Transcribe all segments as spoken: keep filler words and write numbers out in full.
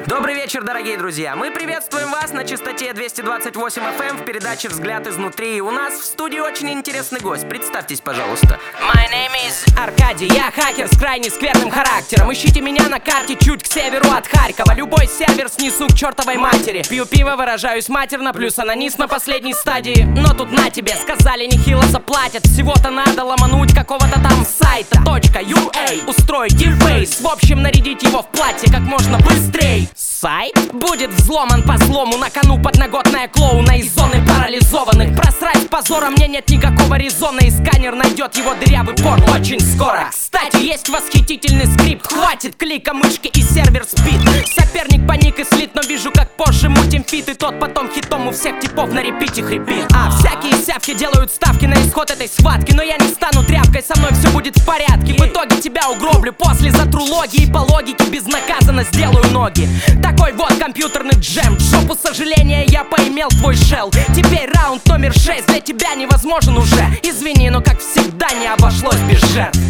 Добрый вечер, дорогие друзья! Мы приветствуем вас на частоте двести двадцать восемь эф эм в передаче «Взгляд изнутри». И у нас в студии очень интересный гость. Представьтесь, пожалуйста. My name is Аркадий, я хакер с крайне скверным характером. Ищите меня на карте чуть к северу от Харькова. Любой сервер снесу к чертовой матери. Пью пиво, выражаюсь матерно, плюс анонис на последней стадии. Но тут на тебе, сказали, нехило заплатят. Всего-то надо ломануть какого-то там сайта .ua, устроить дирфейс. В общем, нарядить его в платье как можно быстрей. Сайт будет взломан по злому. На кону подноготная клоуна из зоны парализованных. Просрать с позором мне нет никакого резона. И сканер найдет его дырявый порт очень скоро. Кстати, есть восхитительный скрипт. Хватит клика мышки и сервер спит. Соперник паник и слит, но вижу, как позже мутим фит. И тот потом хитом у всех типов на репите хрипит. А всякие сявки делают ставки на исход этой схватки. Но я не стану тряпкой, со мной все будет в порядке. В итоге тебя угроблю, после затру логи. И по логике безнаказанно сделаю ноги. Такой вот компьютерный джем. В жопу сожаления я поимел твой шелл. Теперь раунд номер шесть для тебя невозможен уже. Извини, но как всегда не обошлось без жертв.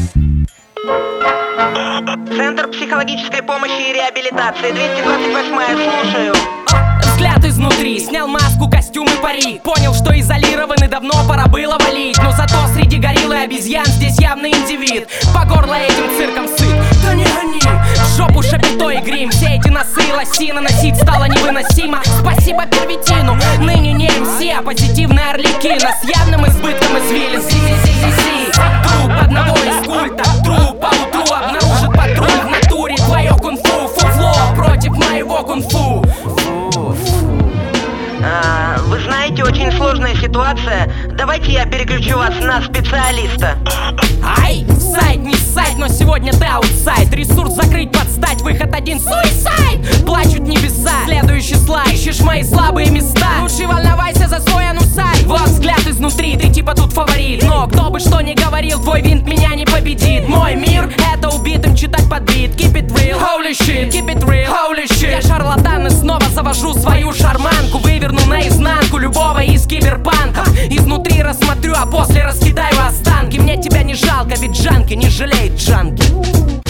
Центр психологической помощи и реабилитации, двести двадцать восьмая, слушаю. Взгляд изнутри, снял маску, костюм и парик. Понял, что изолированный давно пора было валить. Но зато среди горилл и обезьян здесь явный индивид. По горло этим цирком сыт. Да не гони! В жопу шапито и грим. Все эти носы и лосины носить стало невыносимо. Спасибо первитину, ныне не эм си, а позитивный Арлекино с явным избытком извилин. Си-си-си-си-си. Труп одного из культа, труп поутру обнаружит патруль в натуре. Твое кунг-фу, фуфло против моего кунг-фу. А, вы знаете, очень сложная ситуация. Давайте я переключу вас на специалиста. Ай, сайт не сайт, но сегодня ты аутсайд. Ресурс закрыть, подстать, выход один, суисайд. Плачут небеса, следующий слайд. Ищешь мои слабые места, лучше волновайся за свой анусай. Вот взгляд изнутри, ты типа тут фаворит. Но кто бы что ни говорил, твой винт меня не победит. Мой мир — это убитым читать под бит. Keep it real, holy shit, keep it real, holy shit. Я шарлатан и снова завожу свою шарманку. Выверну наизнанку любого из киберпанков. Изнутри рассмотрю, а после раскидаю останки. Мне тебя не жалко, ведь джанки не жалеет джанки.